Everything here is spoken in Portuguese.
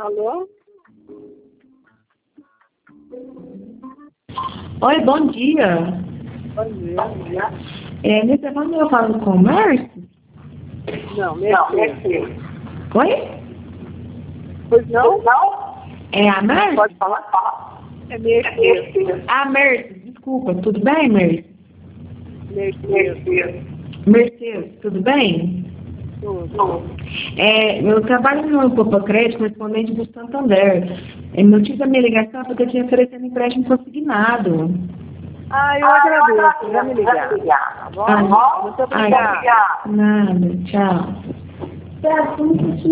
Alô? Oi, bom dia. Bom dia. Nesse momento eu falo com o Márcio? Não, Mercedes. Oi? Pois não? É a Márcio? Pode falar? É Mercedes. Ah, Márcio, desculpa, tudo bem, Márcio? Mercedes. Mercedes, tudo bem? Tudo. Eu trabalho no Popocrédito, correspondente do Santander. O motivo da minha ligação é porque eu tinha oferecido empréstimo consignado. Ah, eu agradeço. Já me ligar. Tá bom? Muito obrigada. Nada, tchau.